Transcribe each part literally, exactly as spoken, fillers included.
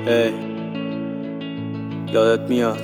ای یادت میاد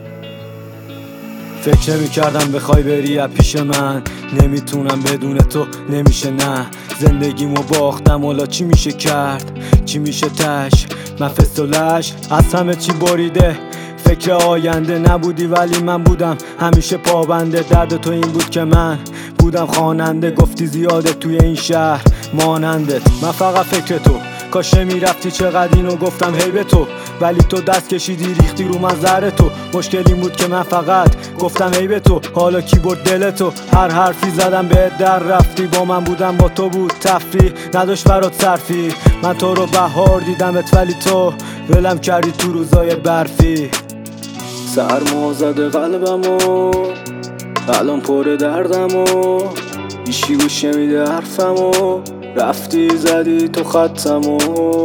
فکر نمی کردم بخوای بری از پیش من. نمیتونم بدون تو نمیشه نه. زندگیمو باختم حالا چی میشه کرد؟ چی میشه تش؟ من فستولش از همه چی بریده. فکر آینده نبودی ولی من بودم همیشه پابنده. درد تو این بود که من بودم خواننده. گفتی زیاده توی این شهر مانندت. من فقط فکر تو کاش نمیرفتی چقدر اینو گفتم هی به تو، ولی تو دست کشیدی ریختی رو من زهر تو. مشکل این بود که من فقط گفتم هی به تو، حالا کی برد دل تو؟ هر حرفی زدم بهت در رفتی. با من بودم با تو بود تفریح، نداشت برات صرفی. من تو رو بهار دیدمت ولی تو ولم کردی تو روزای برفی. سرما زده قلبمو الان پر دردمو، هیچی گوش نمیده حرفمو. رفتی زدی تو خطمو.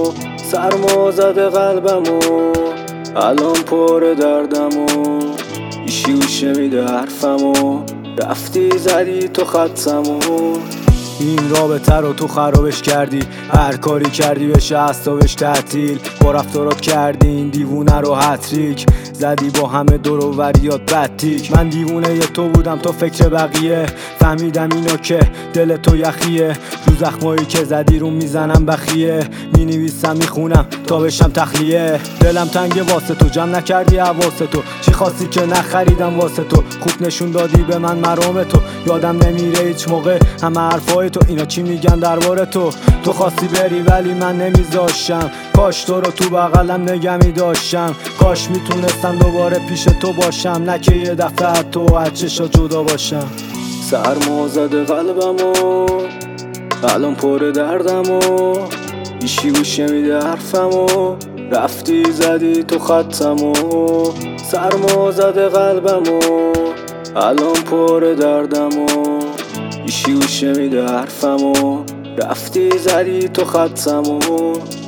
سرما زده قلبمو الان پر دردمو، هیچی گوش نمیده حرفمو. رفتی زدی تو خطمو. این رابطه رو تو خرابش کردی، هر کاری کردی بشه اعصابش تعطیل. با رفتارات کردی این دیوونه رو هتریک، زدی با همه دور و وریات بدتیک. من دیوونه ی تو بودم تو فکر بقیه، فهمیدم اینو که دل تو یخیه. رو زخمایی که زدی رو میزنم بخیه، مینویسم میخونم تا بشم تخلیه. دلم تنگ واسه تو جمع نکردی حواسه تو، چی خواستی که نخریدم واسه تو. خوب نشون دادی به من مرام تو، یادم نمیره هیچ موقع همه حرفای تو. اینا چی میگن درباره تو؟ تو خواستی بری ولی من نمیذاشم. کاش تو رو تو بغلم نگمی داشتم. کاش میتونستم دوباره پیش تو باشم، نه که یه دفعه تو از چشا جدا باشم. سرما زده قلبمو الان پر دردمو، هیچی گوش نمیده حرفمو. رفتی زدی تو خطمو. سرما زده قلبمو الان پر دردمو، هیچی گوش نمیده حرفمو. رفتی زدی تو خطمو.